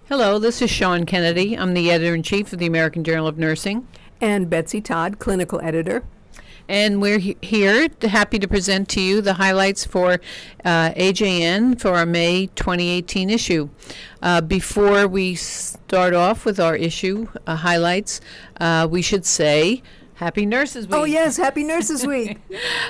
Hello, this is Sean Kennedy. I'm the editor-in-chief of the American Journal of Nursing. And Betsy Todd, clinical editor. And we're here, happy to present to you the highlights for AJN for our May 2018 issue. Before we start off with our issue highlights, we should say Happy Nurses Week. Oh, yes, Happy Nurses Week.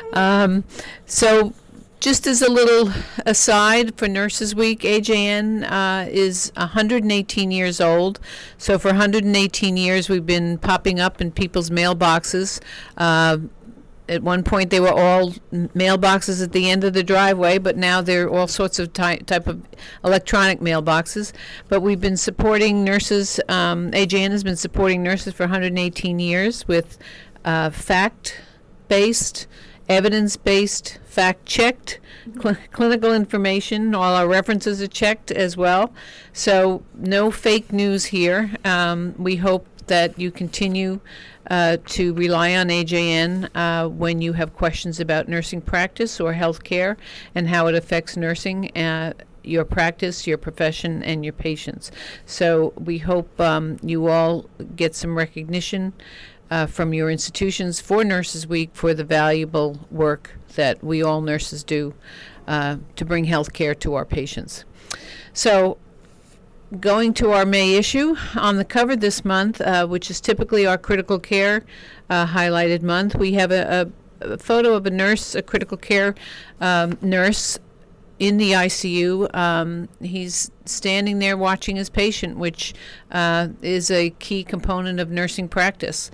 So just as a little aside for Nurses Week, AJN is 118 years old. So for 118 years, we've been popping up in people's mailboxes. At one point, they were all mailboxes at the end of the driveway, but now they're all sorts of type of electronic mailboxes. But we've been supporting nurses. AJN has been supporting nurses for 118 years with fact-based, evidence-based, fact-checked clinical information. All our references are checked as well. So no fake news here. We hope that you continue to rely on AJN when you have questions about nursing practice or health care and how it affects nursing, your practice, your profession, and your patients. So we hope you all get some recognition from your institutions for Nurses Week for the valuable work that we all nurses do to bring health care to our patients. So going to our May issue, on the cover this month, which is typically our critical care highlighted month, we have a photo of a nurse, a critical care nurse in the ICU. He's standing there watching his patient, which is a key component of nursing practice.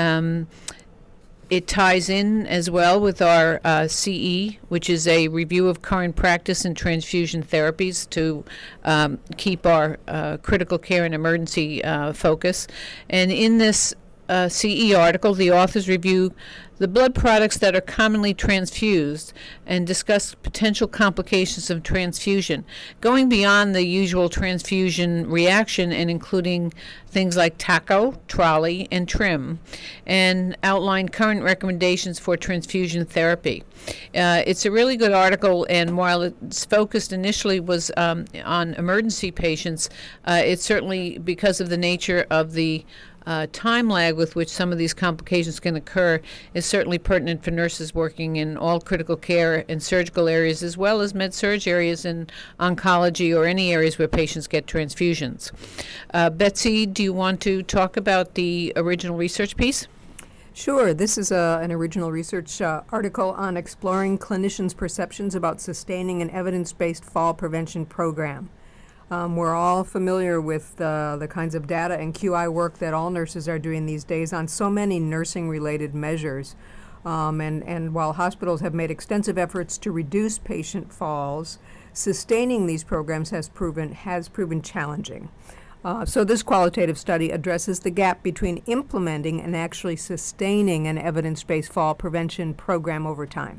It ties in as well with our CE, which is a review of current practice in transfusion therapies to keep our critical care and emergency focus. And in this CE article, the authors review the blood products that are commonly transfused and discuss potential complications of transfusion, going beyond the usual transfusion reaction and including things like TACO, trolley, and TRIM, and outline current recommendations for transfusion therapy. It's a really good article, and while it's focused initially was on emergency patients, it's certainly because of the nature of the time lag with which some of these complications can occur is certainly pertinent for nurses working in all critical care and surgical areas as well as med-surg areas in oncology or any areas where patients get transfusions. Betsy, do you want to talk about the original research piece? Sure. This is an original research article on exploring clinicians' perceptions about sustaining an evidence-based fall prevention program. We're all familiar with the kinds of data and QI work that all nurses are doing these days on so many nursing-related measures. And while hospitals have made extensive efforts to reduce patient falls, sustaining these programs has proven challenging. So this qualitative study addresses the gap between implementing and actually sustaining an evidence-based fall prevention program over time.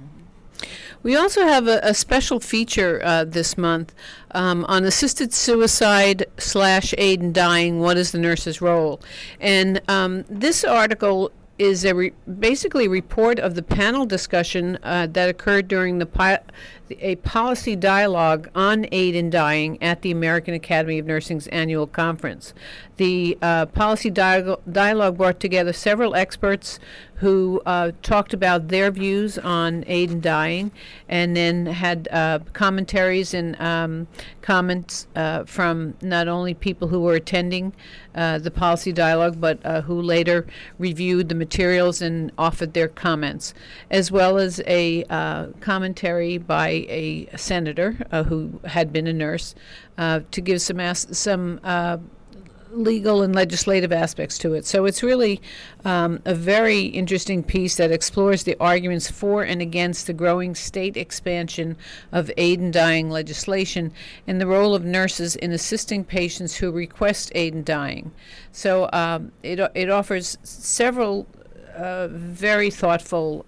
We also have a special feature this month on assisted suicide / aid in dying, what is the nurse's role? And this article is basically a report of the panel discussion that occurred during a policy dialogue on aid in dying at the American Academy of Nursing's annual conference. The policy dialogue brought together several experts who talked about their views on aid in dying, and then had commentaries and comments from not only people who were attending the policy dialogue, but who later reviewed the materials and offered their comments, as well as a commentary by a senator who had been a nurse to give some legal and legislative aspects to it. So it's really a very interesting piece that explores the arguments for and against the growing state expansion of aid in dying legislation and the role of nurses in assisting patients who request aid in dying. So it offers several very thoughtful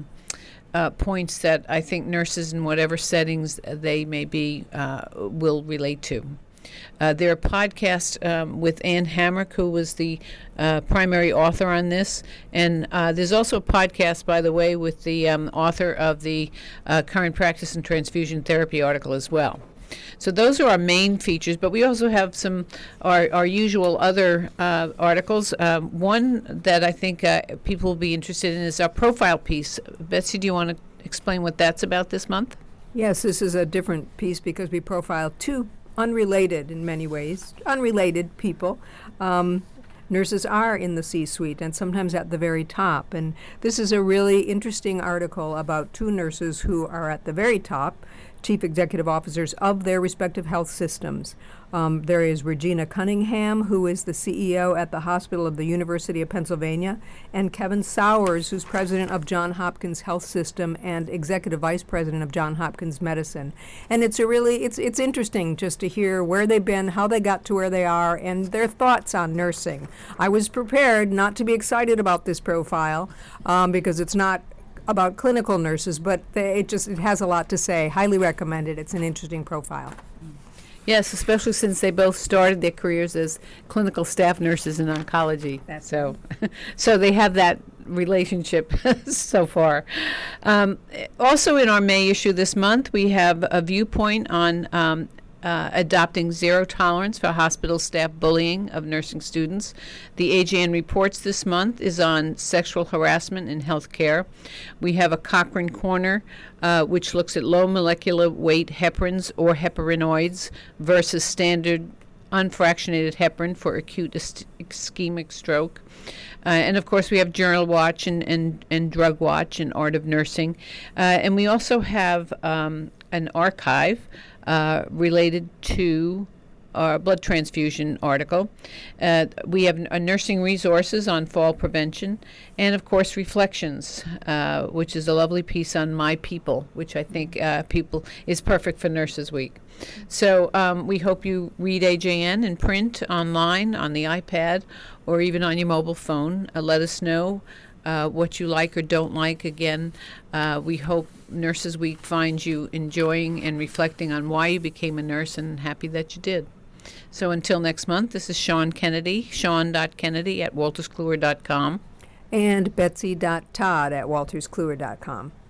points that I think nurses in whatever settings they may be will relate to. There are podcasts with Ann Hamrick, who was the primary author on this, and there's also a podcast, by the way, with the author of the current practice and transfusion therapy article as well. So those are our main features, but we also have some our usual other articles. One that I think people will be interested in is our profile piece. Betsy, do you want to explain what that's about this month? Yes, this is a different piece because we profile two unrelated, in many ways, unrelated people. Nurses are in the C-suite and sometimes at the very top. And this is a really interesting article about two nurses who are at the very top, chief executive officers of their respective health systems. There is Regina Cunningham, who is the CEO at the Hospital of the University of Pennsylvania, and Kevin Sowers, who's president of Johns Hopkins Health System and executive vice president of Johns Hopkins Medicine. And it's it's interesting just to hear where they've been, how they got to where they are, and their thoughts on nursing. I was prepared not to be excited about this profile because it's not about clinical nurses, but it has a lot to say. Highly recommended. It's an interesting profile. Yes, especially since they both started their careers as clinical staff nurses in oncology. So they have that relationship so far. Also in our May issue this month, we have a viewpoint on adopting zero tolerance for hospital staff bullying of nursing students. The AJN Reports this month is on sexual harassment in healthcare. We have a Cochrane Corner, which looks at low molecular weight heparins or heparinoids versus standard unfractionated heparin for acute ischemic stroke. And of course, we have Journal Watch and Drug Watch and Art of Nursing. And we also have an archive related to our blood transfusion article. We have nursing resources on fall prevention, and of course Reflections, which is a lovely piece on My People, which I think people is perfect for Nurses Week. So we hope you read AJN in print, online, on the iPad, or even on your mobile phone. Let us know what you like or don't like. Again, we hope Nurses Week finds you enjoying and reflecting on why you became a nurse, and happy that you did. So until next month, this is Sean Kennedy, Sean.Kennedy at walterskluwer.com. And Betsy.Todd at walterskluwer.com.